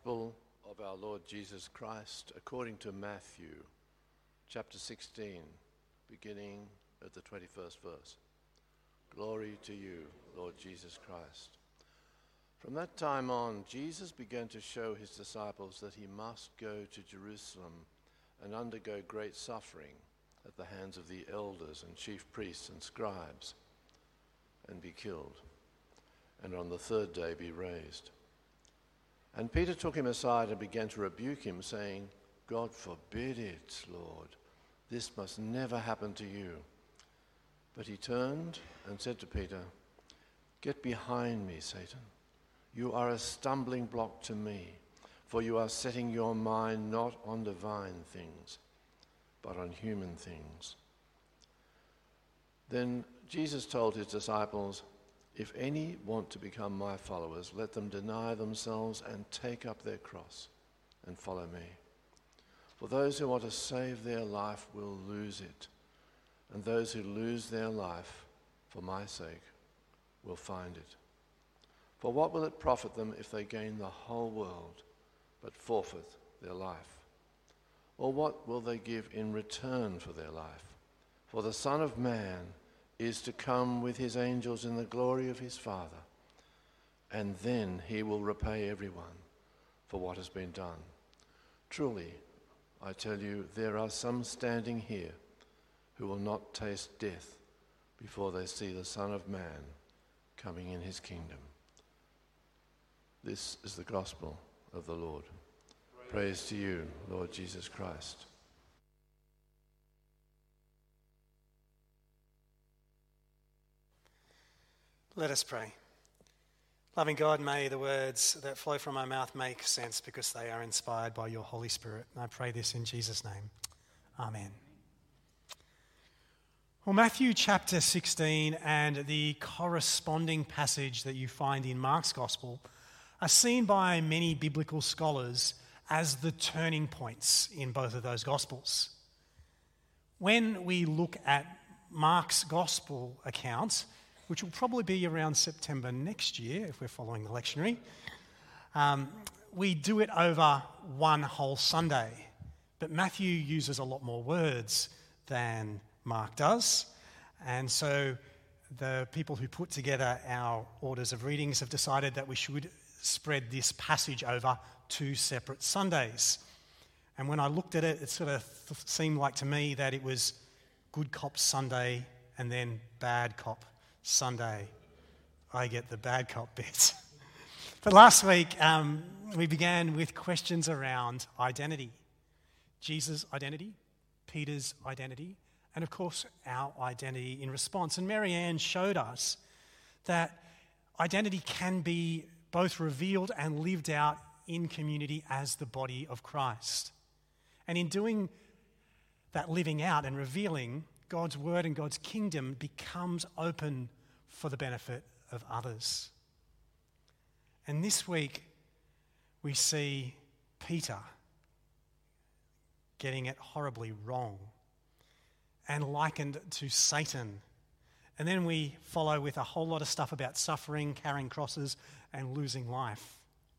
Gospel of our Lord Jesus Christ according to Matthew, chapter 16, beginning at the 21st verse. Glory to you, Lord Jesus Christ. From that time on, Jesus began to show his disciples that he must go to Jerusalem and undergo great suffering at the hands of the elders and chief priests and scribes, and be killed, and on the third day be raised. And Peter took him aside and began to rebuke him, saying, God forbid it, Lord. This must never happen to you. But he turned and said to Peter, Get behind me, Satan. You are a stumbling block to me, for you are setting your mind not on divine things, but on human things. Then Jesus told his disciples, If any want to become my followers, let them deny themselves and take up their cross and follow me. For those who want to save their life will lose it, and those who lose their life for my sake will find it. For what will it profit them if they gain the whole world but forfeit their life? Or what will they give in return for their life? For the Son of Man is to come with his angels in the glory of his Father, and then he will repay everyone for what has been done. Truly, I tell you, there are some standing here who will not taste death before they see the Son of Man coming in his kingdom. This is the gospel of the Lord. Praise to you, Lord Jesus Christ. Let us pray. Loving God, may the words that flow from my mouth make sense because they are inspired by your Holy Spirit. And I pray this in Jesus' name. Amen. Well, Matthew chapter 16 and the corresponding passage that you find in Mark's Gospel are seen by many biblical scholars as the turning points in both of those Gospels. When we look at Mark's Gospel account, which will probably be around September next year if we're following the lectionary, we do it over one whole Sunday. But Matthew uses a lot more words than Mark does. And so the people who put together our orders of readings have decided that we should spread this passage over 2 separate Sundays. And when I looked at it, it sort of seemed like to me that it was Good Cop Sunday and then Bad Cop Sunday. I get the bad cop bit. But last week, we began with questions around identity. Jesus' identity, Peter's identity, and of course, our identity in response. And Marianne showed us that identity can be both revealed and lived out in community as the body of Christ. And in doing that living out and revealing, God's word and God's kingdom becomes open for the benefit of others. And this week, we see Peter getting it horribly wrong and likened to Satan. And then we follow with a whole lot of stuff about suffering, carrying crosses, and losing life.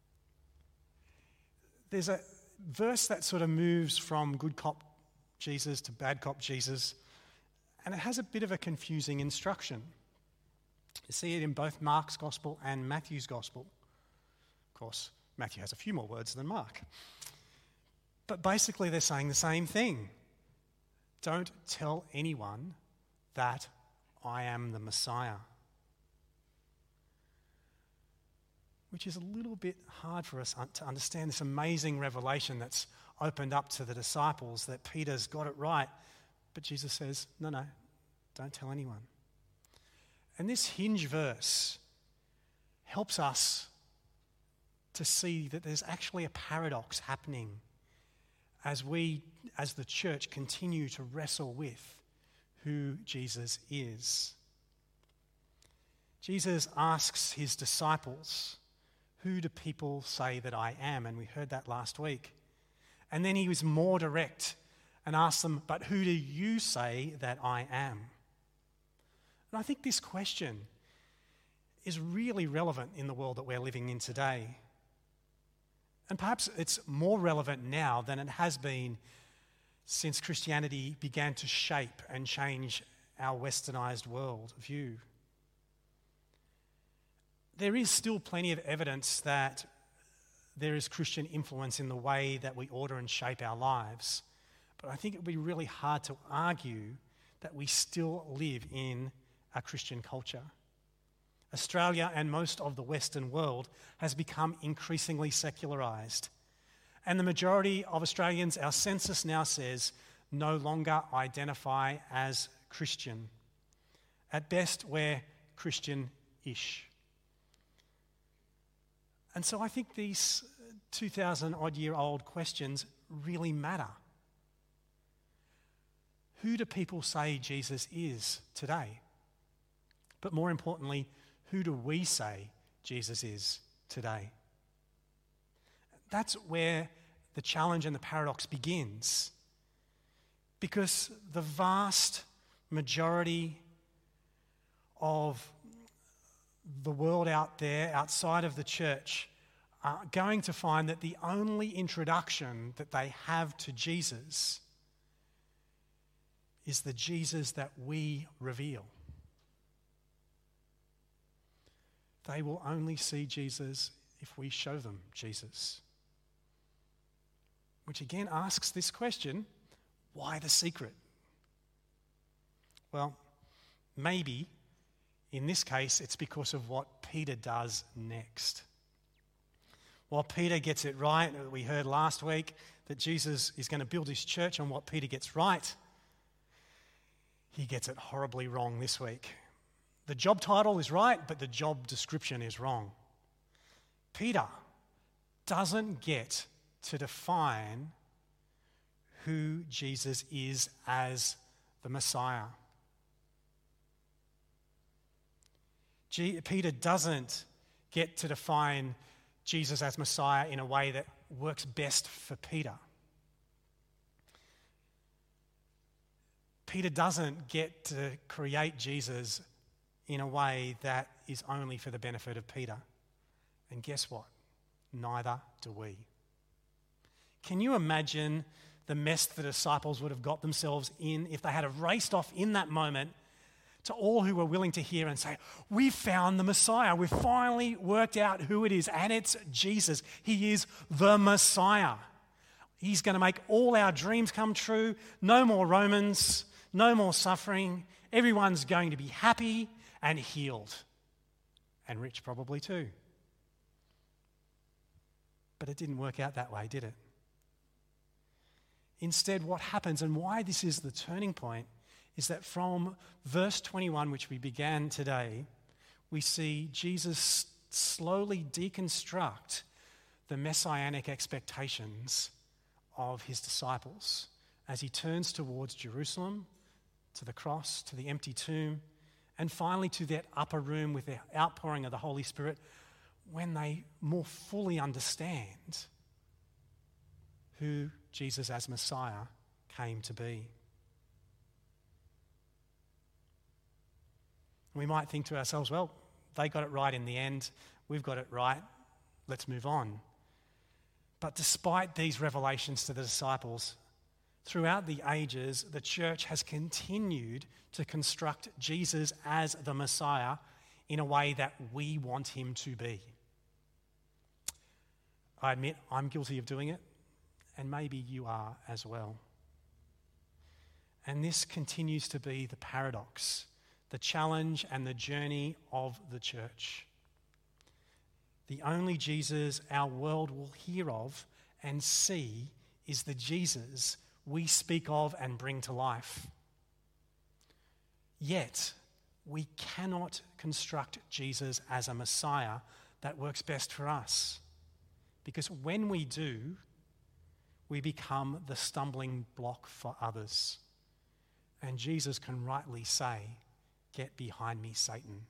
There's a verse that sort of moves from good cop Jesus to bad cop Jesus, and it has a bit of a confusing instruction. You see it in both Mark's Gospel and Matthew's Gospel. Of course, Matthew has a few more words than Mark. But basically they're saying the same thing. Don't tell anyone that I am the Messiah. Which is a little bit hard for us to understand this amazing revelation that's opened up to the disciples that Peter's got it right. But Jesus says, no, don't tell anyone. And this hinge verse helps us to see that there's actually a paradox happening as we, as the church, continue to wrestle with who Jesus is. Jesus asks his disciples, who do people say that I am? And we heard that last week. And then he was more direct and asked them, but who do you say that I am? And I think this question is really relevant in the world that we're living in today. And perhaps it's more relevant now than it has been since Christianity began to shape and change our westernized world view. There is still plenty of evidence that there is Christian influence in the way that we order and shape our lives. But I think it would be really hard to argue that we still live in a Christian culture. Australia and most of the Western world has become increasingly secularised. And the majority of Australians, our census now says, no longer identify as Christian. At best, we're Christian-ish. And so I think these 2,000-odd-year-old questions really matter. Who do people say Jesus is today? But more importantly, who do we say Jesus is today? That's where the challenge and the paradox begins. Because the vast majority of the world out there, outside of the church, are going to find that the only introduction that they have to Jesus is the Jesus that we reveal. They will only see Jesus if we show them Jesus. Which again asks this question, why the secret? Well, maybe in this case it's because of what Peter does next. While Peter gets it right, we heard last week that Jesus is going to build his church on what Peter gets right. He gets it horribly wrong this week. The job title is right, but the job description is wrong. Peter doesn't get to define who Jesus is as the Messiah. Peter doesn't get to define Jesus as Messiah in a way that works best for Peter. Peter doesn't get to create Jesus in a way that is only for the benefit of Peter. And guess what? Neither do we. Can you imagine the mess the disciples would have got themselves in if they had have raced off in that moment to all who were willing to hear and say, we found the Messiah. We've finally worked out who it is, and it's Jesus. He is the Messiah. He's going to make all our dreams come true. No more Romans, no more suffering. Everyone's going to be happy and healed. And rich probably too. But it didn't work out that way, did it? Instead, what happens, and why this is the turning point, is that from verse 21, which we began today, we see Jesus slowly deconstruct the messianic expectations of his disciples as he turns towards Jerusalem, to the cross, to the empty tomb, and finally to that upper room with the outpouring of the Holy Spirit, when they more fully understand who Jesus as Messiah came to be. We might think to ourselves, well, they got it right in the end, we've got it right, let's move on. But despite these revelations to the disciples, throughout the ages, the church has continued to construct Jesus as the Messiah in a way that we want him to be. I admit I'm guilty of doing it, and maybe you are as well. And this continues to be the paradox, the challenge and the journey of the church. The only Jesus our world will hear of and see is the Jesus we speak of and bring to life. Yet, we cannot construct Jesus as a Messiah that works best for us. Because when we do, we become the stumbling block for others. And Jesus can rightly say, "Get behind me, Satan."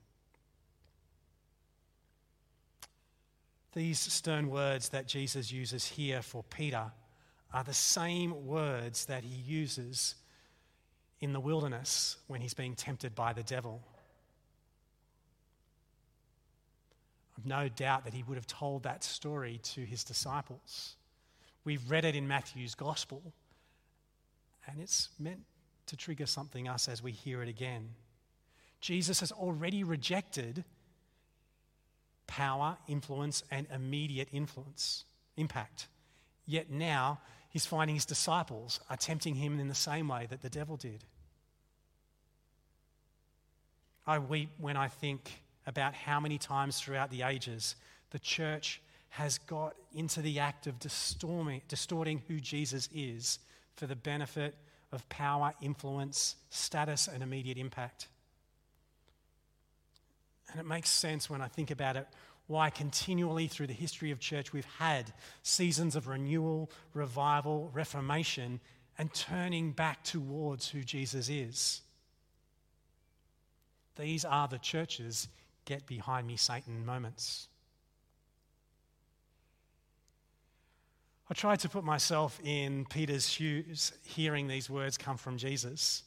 These stern words that Jesus uses here for Peter are the same words that he uses in the wilderness when he's being tempted by the devil. I've no doubt that he would have told that story to his disciples. We've read it in Matthew's gospel, and it's meant to trigger something us as we hear it again. Jesus has already rejected power, influence, and immediate impact. Yet now he's finding his disciples are tempting him in the same way that the devil did. I weep when I think about how many times throughout the ages the church has got into the act of distorting who Jesus is for the benefit of power, influence, status, and immediate impact. And it makes sense when I think about it why continually through the history of church we've had seasons of renewal, revival, reformation, and turning back towards who Jesus is. These are the church's get behind me, Satan moments. I tried to put myself in Peter's shoes, hearing these words come from Jesus.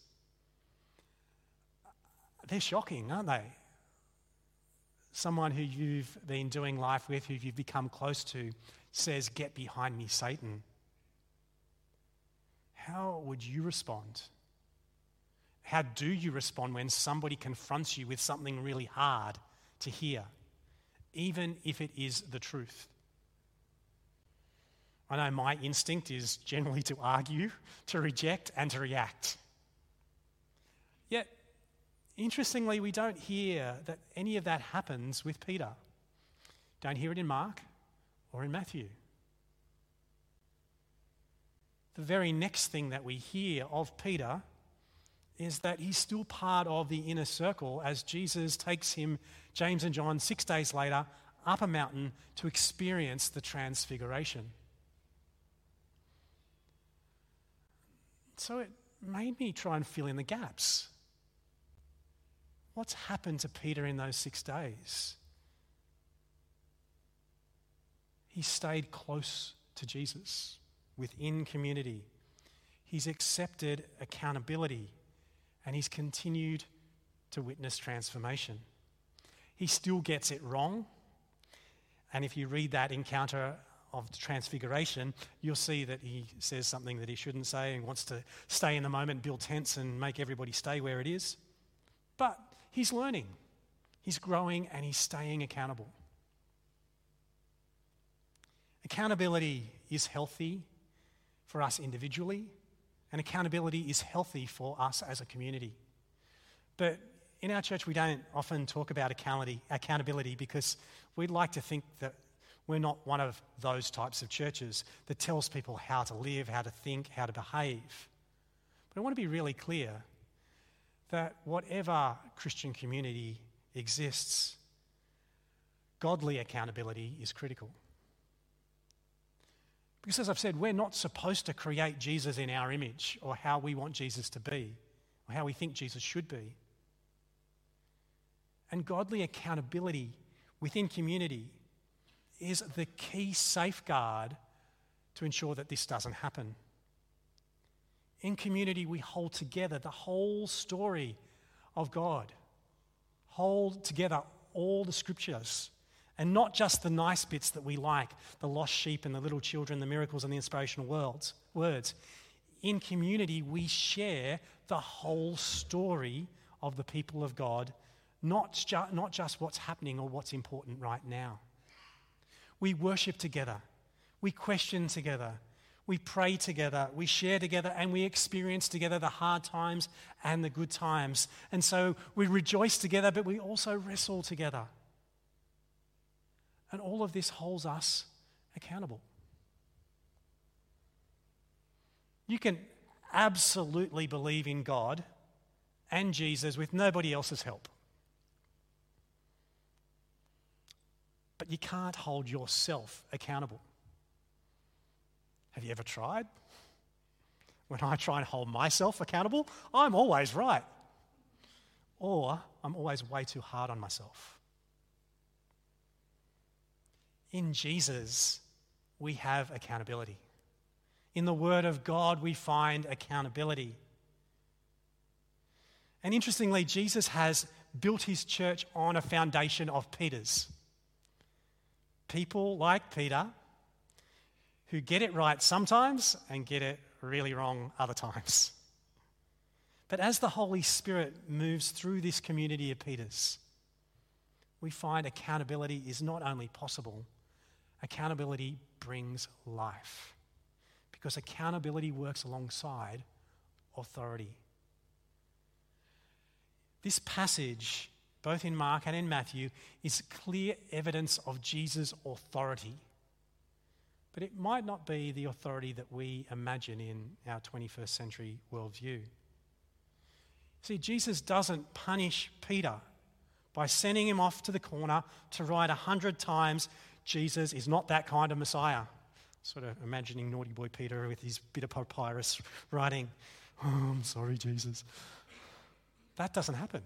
They're shocking, aren't they? Someone who you've been doing life with, who you've become close to, says, "Get behind me, Satan." How would you respond? How do you respond when somebody confronts you with something really hard to hear, even if it is the truth? I know my instinct is generally to argue, to reject, and to react. Yet, interestingly, we don't hear that any of that happens with Peter. Don't hear it in Mark or in Matthew. The very next thing that we hear of Peter is that he's still part of the inner circle as Jesus takes him, James and John, 6 days later, up a mountain to experience the transfiguration. So it made me try and fill in the gaps. What's happened to Peter in those 6 days? He stayed close to Jesus within community. He's accepted accountability, and he's continued to witness transformation. He still gets it wrong, and if you read that encounter of the transfiguration, you'll see that he says something that he shouldn't say and wants to stay in the moment, build tents and make everybody stay where it is. But he's learning, he's growing, and he's staying accountable. Accountability is healthy for us individually, and accountability is healthy for us as a community. But in our church, we don't often talk about accountability because we'd like to think that we're not one of those types of churches that tells people how to live, how to think, how to behave. But I want to be really clear that whatever Christian community exists, godly accountability is critical. Because as I've said, we're not supposed to create Jesus in our image or how we want Jesus to be or how we think Jesus should be. And godly accountability within community is the key safeguard to ensure that this doesn't happen. In community, we hold together the whole story of God, hold together all the scriptures, and not just the nice bits that we like, the lost sheep and the little children, the miracles and the inspirational words. In community, we share the whole story of the people of God, not just what's happening or what's important right now. We worship together, we question together, we pray together, we share together, and we experience together the hard times and the good times. And so we rejoice together, but we also wrestle together. And all of this holds us accountable. You can absolutely believe in God and Jesus with nobody else's help. But you can't hold yourself accountable. Have you ever tried? When I try and hold myself accountable, I'm always right. Or I'm always way too hard on myself. In Jesus, we have accountability. In the Word of God, we find accountability. And interestingly, Jesus has built his church on a foundation of Peter's. people like Peter who get it right sometimes and get it really wrong other times. But as the Holy Spirit moves through this community of Peters, we find accountability is not only possible, accountability brings life. Because accountability works alongside authority. This passage, both in Mark and in Matthew, is clear evidence of Jesus' authority. But it might not be the authority that we imagine in our 21st century worldview. See, Jesus doesn't punish Peter by sending him off to the corner to write 100 times, Jesus is not that kind of Messiah. Sort of imagining naughty boy Peter with his bit of papyrus writing, oh, I'm sorry, Jesus. That doesn't happen.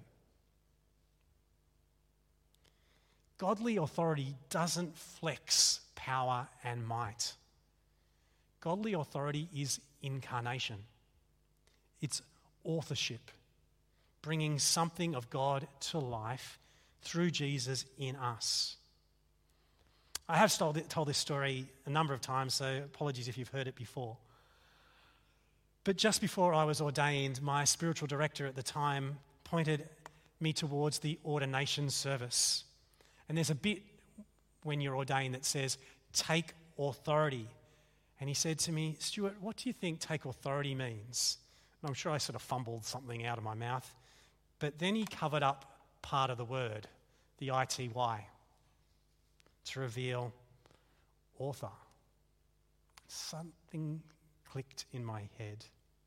Godly authority doesn't flex power and might. Godly authority is incarnation. It's authorship, bringing something of God to life through Jesus in us. I have told this story a number of times, so apologies if you've heard it before. But just before I was ordained, my spiritual director at the time pointed me towards the ordination service. And there's a bit when you're ordained that says, take authority. And he said to me, Stuart, what do you think take authority means? And I'm sure I sort of fumbled something out of my mouth. But then he covered up part of the word, the ITY, to reveal author. Something clicked in my head.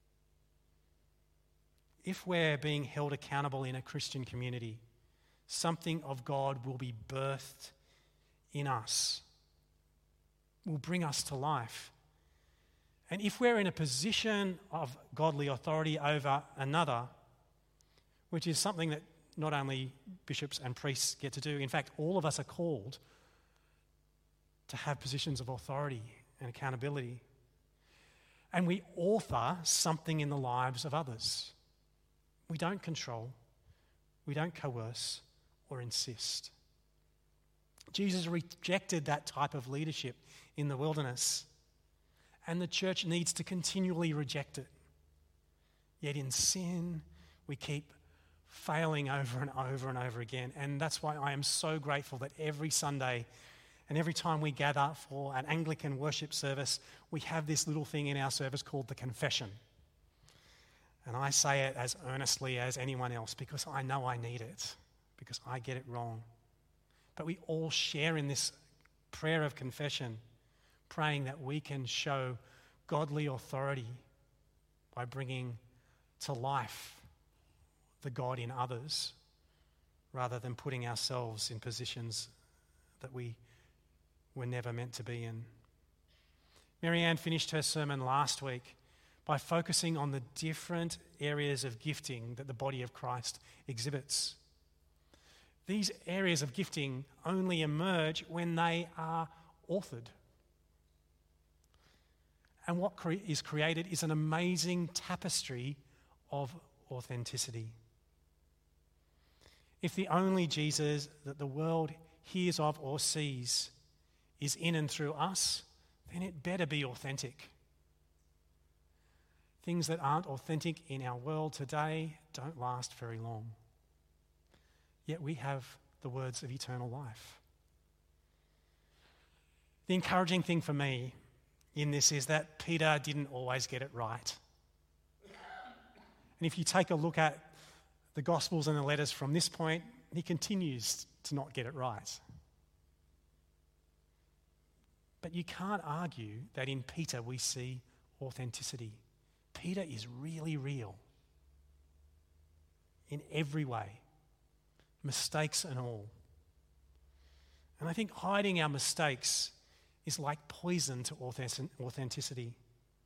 If we're being held accountable in a Christian community, something of God will be birthed in us, will bring us to life. And if we're in a position of godly authority over another, which is something that not only bishops and priests get to do, in fact, all of us are called to have positions of authority and accountability. And we author something in the lives of others. We don't control, we don't coerce or insist. Jesus rejected that type of leadership in the wilderness, and the church needs to continually reject it. Yet in sin, we keep failing over and over and over again. And that's why I am so grateful that every Sunday and every time we gather for an Anglican worship service, we have this little thing in our service called the confession. And I say it as earnestly as anyone else because I know I need it, because I get it wrong. But we all share in this prayer of confession, praying that we can show godly authority by bringing to life the God in others, rather than putting ourselves in positions that we were never meant to be in. Marianne finished her sermon last week by focusing on the different areas of gifting that the body of Christ exhibits. These areas of gifting only emerge when they are authored. And what is created is an amazing tapestry of authenticity. If the only Jesus that the world hears of or sees is in and through us, then it better be authentic. Things that aren't authentic in our world today don't last very long. Yet we have the words of eternal life. The encouraging thing for me in this is that Peter didn't always get it right. And if you take a look at the Gospels and the letters from this point, he continues to not get it right. But you can't argue that in Peter we see authenticity. Peter is really real in every way, mistakes and all. And I think hiding our mistakes is like poison to authenticity.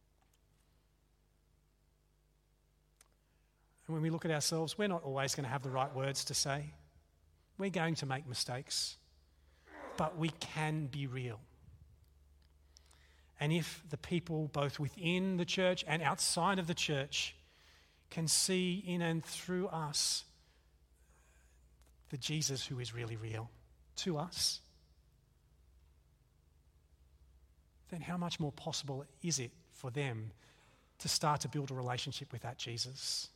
And when we look at ourselves, we're not always going to have the right words to say. We're going to make mistakes, but we can be real. And if the people both within the church and outside of the church can see in and through us the Jesus who is really real to us, then how much more possible is it for them to start to build a relationship with that Jesus?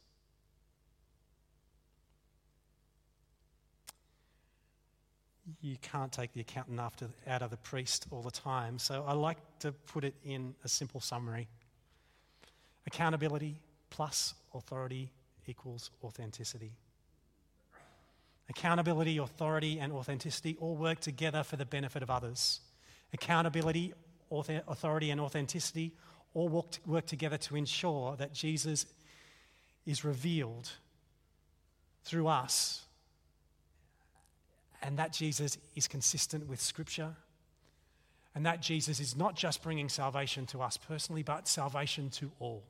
You can't take the accountant out of the priest all the time, so I like to put it in a simple summary. Accountability plus authority equals authenticity. Accountability, authority, and authenticity all work together for the benefit of others. Accountability, authority, and authenticity all work together to ensure that Jesus is revealed through us, and that Jesus is consistent with Scripture, and that Jesus is not just bringing salvation to us personally, but salvation to all.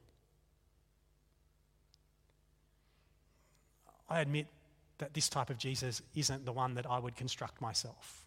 I admit that this type of Jesus isn't the one that I would construct myself.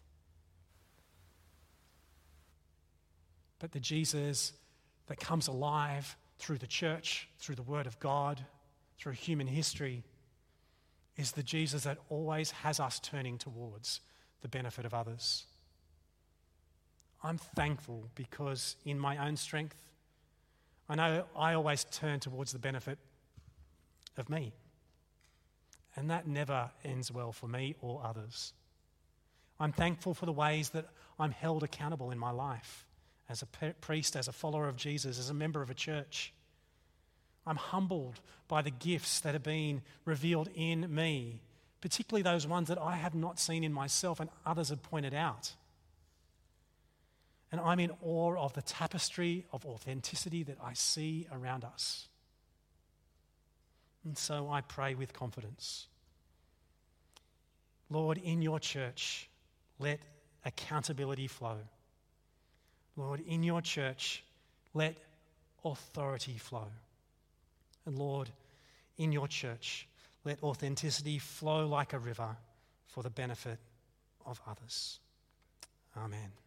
But the Jesus that comes alive through the church, through the Word of God, through human history, is the Jesus that always has us turning towards the benefit of others. I'm thankful because in my own strength, I know I always turn towards the benefit of me. And that never ends well for me or others. I'm thankful for the ways that I'm held accountable in my life as a priest, as a follower of Jesus, as a member of a church. I'm humbled by the gifts that have been revealed in me, particularly those ones that I have not seen in myself and others have pointed out. And I'm in awe of the tapestry of authenticity that I see around us. And so I pray with confidence. Lord, in your church, let accountability flow. Lord, in your church, let authority flow. And Lord, in your church, let authenticity flow like a river for the benefit of others. Amen.